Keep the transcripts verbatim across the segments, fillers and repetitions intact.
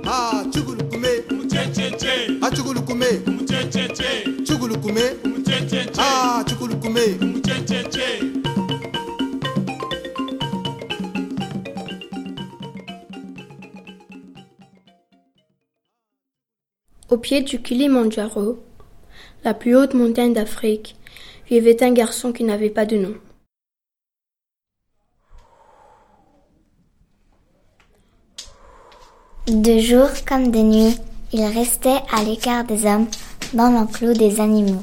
Ah, chugulukume. Mchecheche. Ah, chugulukume. Mchecheche. Chugulukume. Mchecheche. Ah, chugulukume. Mchecheche. Au pied du Kilimandjaro, la plus haute montagne d'Afrique, vivait un garçon qui n'avait pas de nom. De jour comme de nuit, il restait à l'écart des hommes, dans l'enclos des animaux.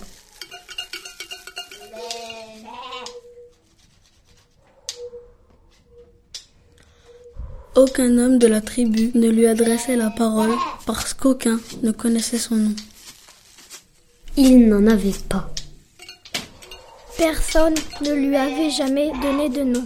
Aucun homme de la tribu ne lui adressait la parole parce qu'aucun ne connaissait son nom. Il n'en avait pas. Personne ne lui avait jamais donné de nom.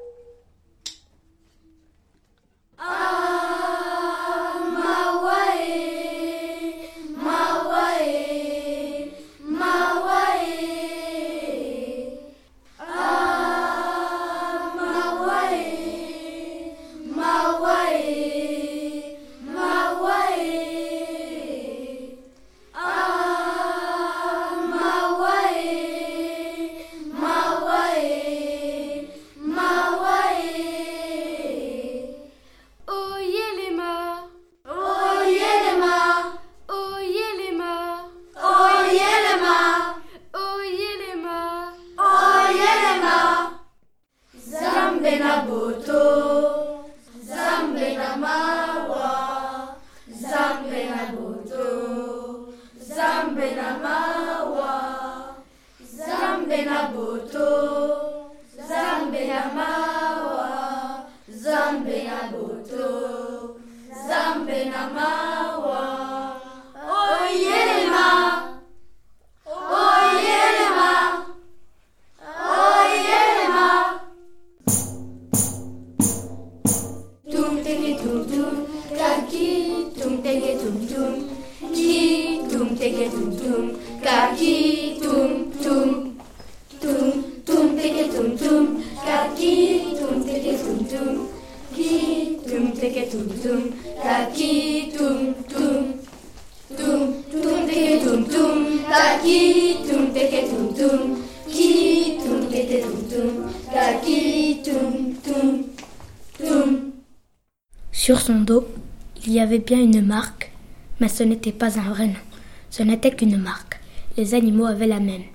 Sur son dos, il y avait bien une marque, mais ce n'était pas un vrai nom. Ce n'était qu'une marque. Les animaux avaient la même.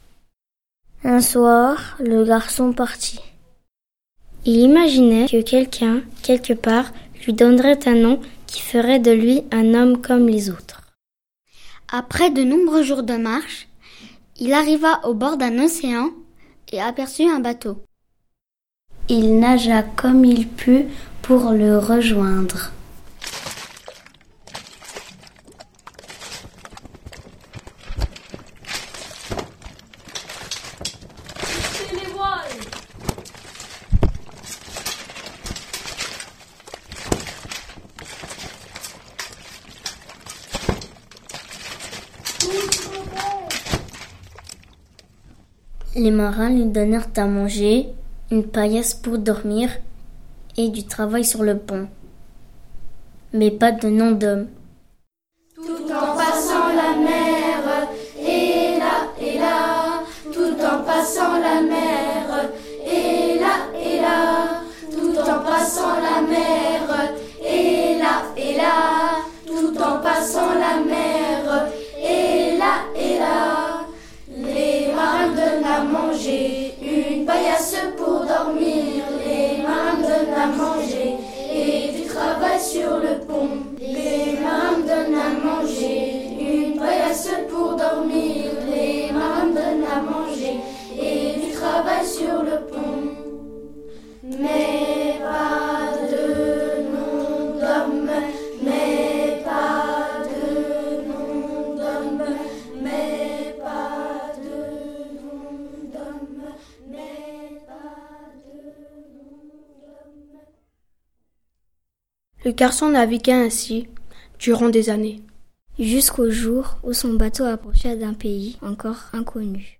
Un soir, le garçon partit. Il imaginait que quelqu'un, quelque part, lui donnerait un nom qui ferait de lui un homme comme les autres. Après de nombreux jours de marche, il arriva au bord d'un océan et aperçut un bateau. Il nagea comme il put pour le rejoindre. Les marins lui donnèrent à manger, une paillasse pour dormir et du travail sur le pont. Mais pas de nom d'homme. Tout en passant la mer, et là, et là, tout en passant la mer, et là, et là, tout en passant la mer, et là, et là, tout en passant la mer, et là, et là, les marins donnent à manger, une paillasse pour dormir, les marins donnent à manger, et du travail sur le pont. Les marins donnent à manger, une paillasse pour dormir, les marins donnent à manger, et du travail sur le pont. Mais pas de nom d'homme, mais pas de nom d'homme, mais pas de nom d'homme, mais pas de nom d'homme. Le garçon navigua ainsi durant des années, jusqu'au jour où son bateau approcha d'un pays encore inconnu.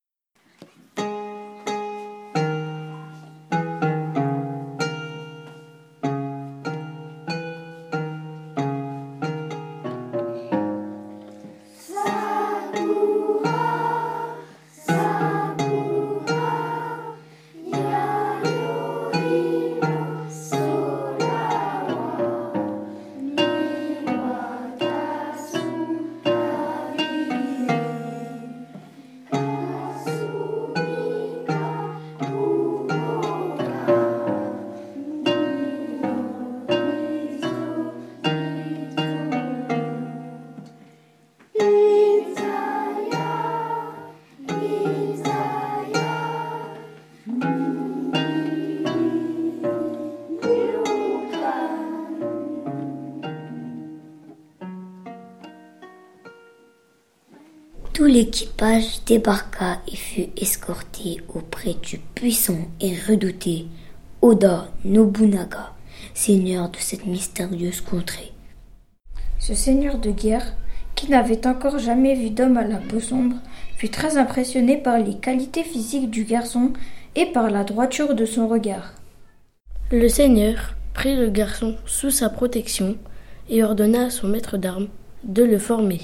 Tout l'équipage débarqua et fut escorté auprès du puissant et redouté Oda Nobunaga, seigneur de cette mystérieuse contrée. Ce seigneur de guerre, qui n'avait encore jamais vu d'homme à la peau sombre, fut très impressionné par les qualités physiques du garçon et par la droiture de son regard. Le seigneur prit le garçon sous sa protection et ordonna à son maître d'armes de le former.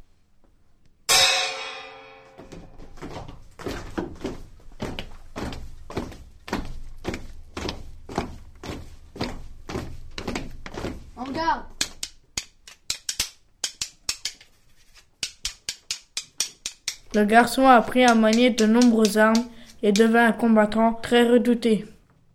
En garde! Le garçon apprit à manier de nombreuses armes et devint un combattant très redouté.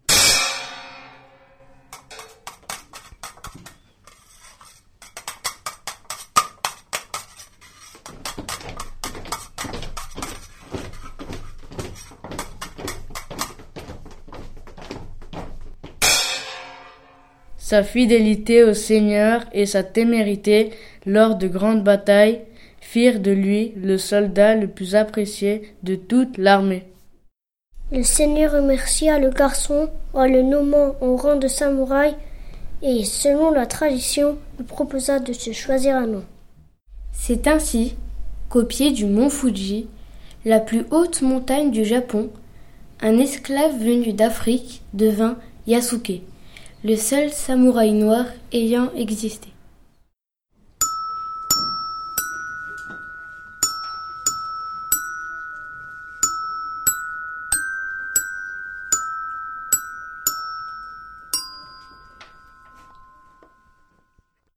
Sa fidélité au Seigneur et sa témérité lors de grandes batailles firent de lui le soldat le plus apprécié de toute l'armée. Le Seigneur remercia le garçon en le nommant au rang de samouraï et, selon la tradition, lui proposa de se choisir un nom. C'est ainsi qu'au pied du mont Fuji, la plus haute montagne du Japon, un esclave venu d'Afrique devint Yasuke, le seul samouraï noir ayant existé.